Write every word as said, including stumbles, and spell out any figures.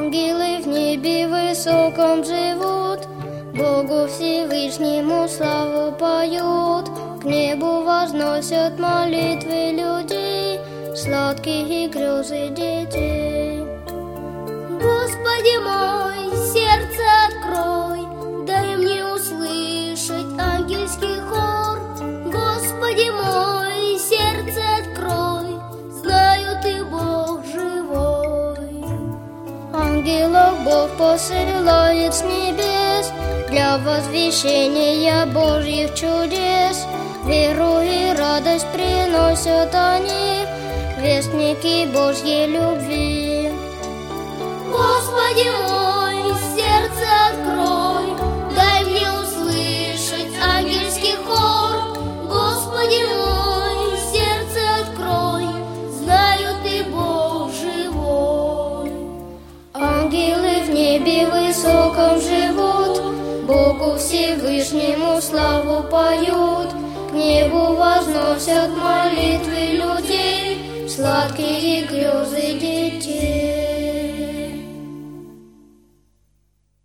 Ангелы в небе высоком живут, Богу Всевышнему славу поют, к небу возносят молитвы людей, сладкие грезы детей. Господи мой, сердце открой, дай мне услышать ангельский хор. Господи мой, сердце открой, знаю, ты Бог живой. Ангелов Бог посылает с небес для возвещения Божьих чудес. Веру и радость приносят они, вестники Божьей любви. Господи мой, сердце открой, дай мне услышать ангельский хор. Господи мой, сердце открой, знаю, ты Бог живой. Ангелы в небе высоком живут, Богу Всевышнему славу поют, к небу возносят молитвы людей, сладкие грезы детей.